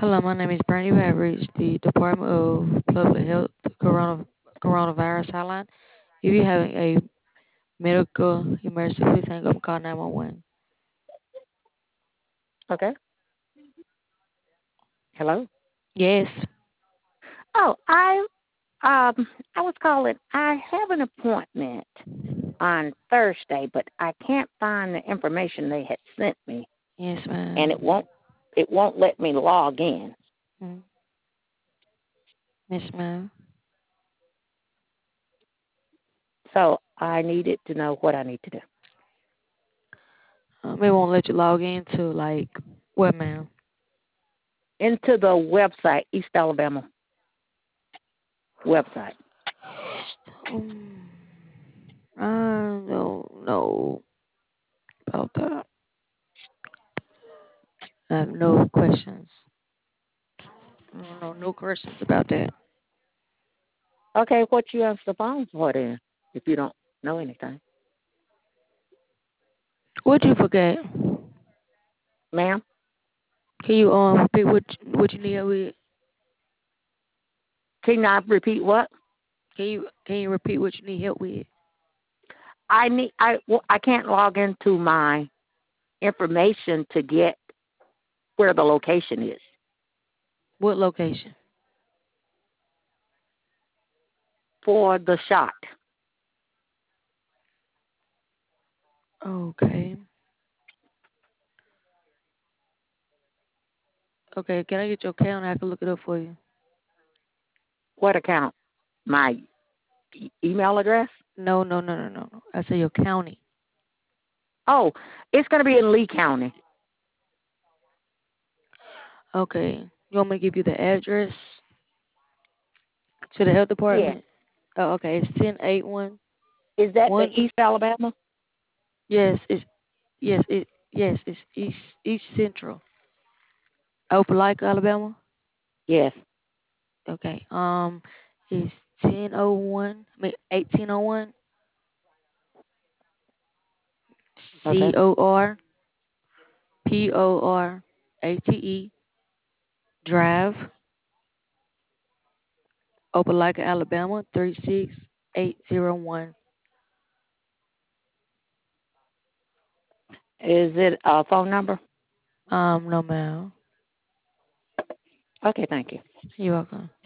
Hello, my name is Bernie. You have reached the Department of Public Health coronavirus hotline. If you're having a medical emergency, please hang up and call 911. Okay. Hello. Yes. Oh, I was calling. I have an appointment on Thursday, but I can't find the information they had sent me, Yes, and ma'am. it won't let me log in. Mm. Yes, ma'am. So I needed to know what I need to do. It won't let you log into what, ma'am? Into the website, East Alabama website. Um, I don't know about that. I have no questions. No questions about that. Okay, what you answer the phone for then? If you don't know anything, What you forget? ma'am. Can you repeat what you need help with? Can I repeat what? Can you repeat what you need help with? I can't log into my information to get where the location is What location? for the shot. Okay. Okay. Can I get your account? I can look it up for you. What account? My email address? No, no, no, no, no, no. I say your county. Oh, it's going to be in Lee County. Okay. You want me to give you the address to the health Yeah. department? Oh, okay. It's 1081. Is that the One. East Alabama? Yes. It's East Central. Opelika, Alabama. Yes. Okay. It's 1001. I mean 1801. Okay. Corporate Drive, Opelika, Alabama 36801. Is it a phone number? No, ma'am. Okay, thank you. You're welcome.